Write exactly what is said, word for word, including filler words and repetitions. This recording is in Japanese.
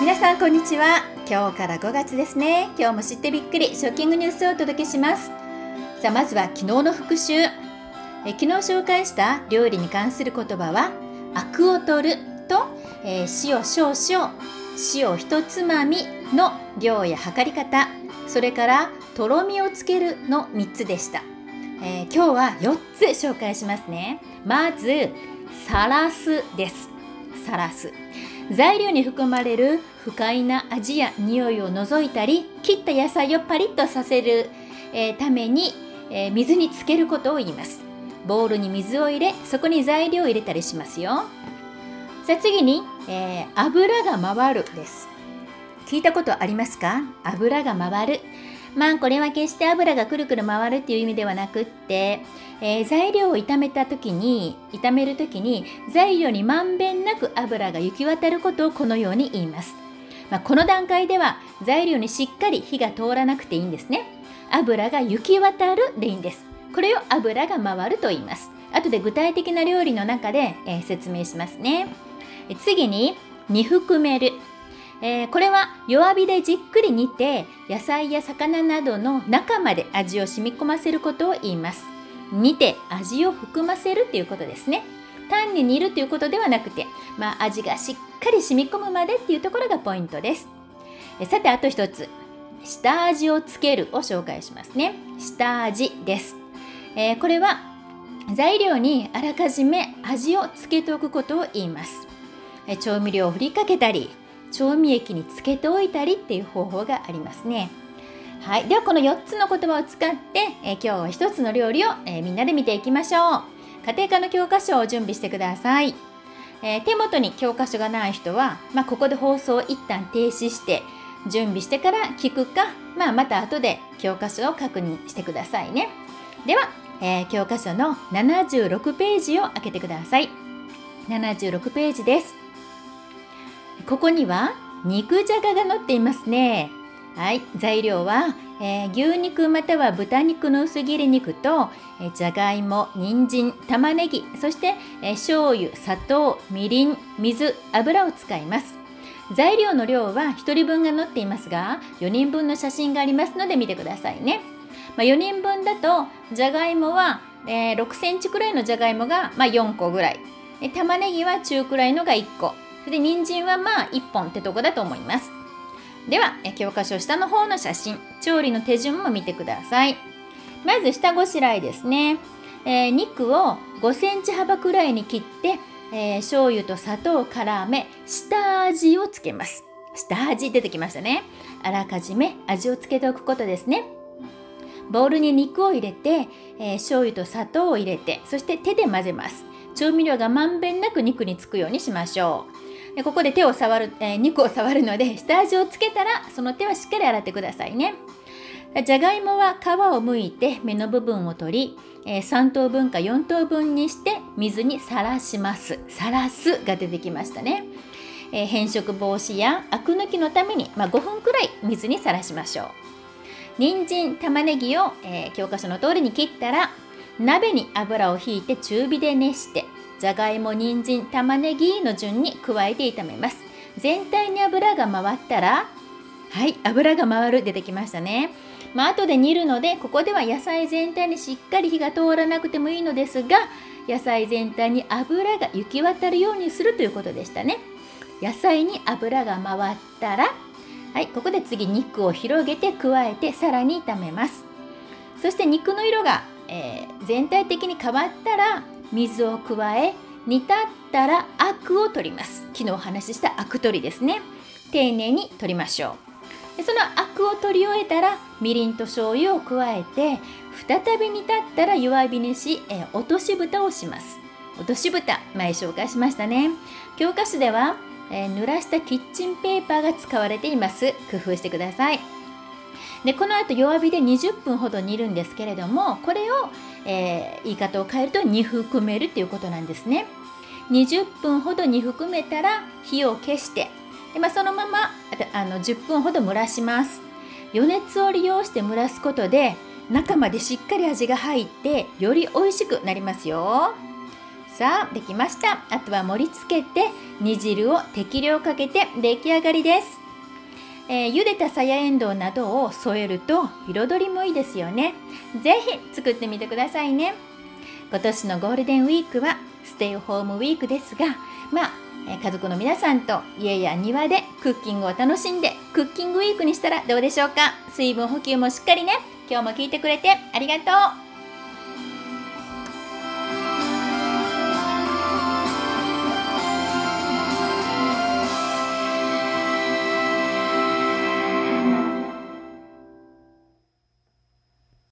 皆さんこんにちは。今日からごがつですね。今日も知ってびっくりショッキングニュースをお届けします。さあまずは昨日の復習。え昨日紹介した料理に関する言葉はアクを取ると、えー、塩少々、塩一つまみの量や測り方、それからとろみをつけるのみっつでした。えー、今日はよっつ紹介しますね。まずさらすです。さらす、材料に含まれる不快な味や匂いを除いたり、切った野菜をパリッとさせる、えー、ために、えー、水につけることを言います。ボウルに水を入れ、そこに材料を入れたりしますよ。さあ次に、えー、油が回るです。聞いたことありますか？油が回る。まあこれは決して油がくるくる回るっていう意味ではなくって、えー、材料を炒めた時に炒める時に材料にまんべんなく油が行き渡ることをこのように言います。まあ、この段階では材料にしっかり火が通らなくていいんですね。油が行き渡るでいいんです。これを油が回ると言います。後で具体的な料理の中で、えー、説明しますね。え次に煮含める。えー、これは弱火でじっくり煮て野菜や魚などの中まで味を染み込ませることを言います。煮て味を含ませるということですね。単に煮るということではなくて、まあ、味がしっかり染み込むまでっていうところがポイントです。えさてあと一つ、下味をつけるを紹介しますね。下味です。えー、これは材料にあらかじめ味をつけておくことを言います。え調味料を振りかけたり調味液につけておいたりっていう方法がありますね。はい、ではこのよっつの言葉を使って、え今日はひとつの料理を、えー、みんなで見ていきましょう。家庭科の教科書を準備してください。えー、手元に教科書がない人は、まあ、ここで放送を一旦停止して準備してから聞くか、まあ、また後で教科書を確認してくださいね。では、えー、教科書のななじゅうろくページを開けてください。ななじゅうろくページです。ここには肉じゃがが載っていますね。はい、材料は、えー、牛肉または豚肉の薄切り肉と、えー、じゃがいも、人参、玉ねぎ、そして、えー、醤油、砂糖、みりん、水、油を使います。材料の量はひとりぶんが載っていますが、よにんぶんの写真がありますので見てくださいね。まあ、よにんぶんだとじゃがいもは、えー、ろくセンチくらいのじゃがいもが、まあ、よんこぐらい、えー、玉ねぎは中くらいのがいっこ、で人参はまあいっぽんってとこだと思います。ではえ教科書下の方の写真、調理の手順も見てください。まず下ごしらえですね。えー、肉をごセンチ幅くらいに切って、えー、醤油と砂糖を絡め下味をつけます。下味出てきましたね。あらかじめ味をつけておくことですね。ボウルに肉を入れて、えー、醤油と砂糖を入れて、そして手で混ぜます。調味料がまんべんなく肉につくようにしましょう。でここで手を触る、えー、肉を触るので下味をつけたらその手はしっかり洗ってくださいね。じゃがいもは皮を剥いて芽の部分を取り、えー、さんとうぶんかよんとうぶんにして水にさらします。さらすが出てきましたね。えー、変色防止やアク抜きのために、まあ、ごふんくらい水にさらしましょう。人参、玉ねぎを、えー、教科書の通りに切ったら鍋に油をひいて中火で熱してじゃがいも、人参、玉ねぎの順に加えて炒めます。全体に油が回ったら、はい、油が回る出てきましたね。まあ後で煮るのでここでは野菜全体にしっかり火が通らなくてもいいのですが、野菜全体に油が行き渡るようにするということでしたね。野菜に油が回ったら、はい、ここで次肉を広げて加えてさらに炒めます。そして肉の色が、えー、全体的に変わったら水を加え、煮立ったらアクを取ります。昨日お話ししたアク取りですね。丁寧に取りましょう。でそのアクを取り終えたらみりんと醤油を加えて再び煮立ったら弱火にし、えー、落とし蓋をします。落とし蓋、前紹介しましたね。教科書では、えー、濡らしたキッチンペーパーが使われています。工夫してください。でこの後弱火でにじゅっぷんほど煮るんですけれども、これを、えー、言い方を変えると煮含めるということなんですね。にじゅっぷんほど煮含めたら火を消して、で、まあ、そのままあのじゅっぷんほど蒸らします。余熱を利用して蒸らすことで中までしっかり味が入ってより美味しくなりますよ。 さあできました。あとは盛り付けて煮汁を適量かけて出来上がりです。えー、茹でたさやえんどうなどを添えると彩りもいいですよね。ぜひ作ってみてくださいね。今年のゴールデンウィークはステイホームウィークですが、まあ、えー、家族の皆さんと家や庭でクッキングを楽しんでクッキングウィークにしたらどうでしょうか。水分補給もしっかりね。今日も聞いてくれてありがとう。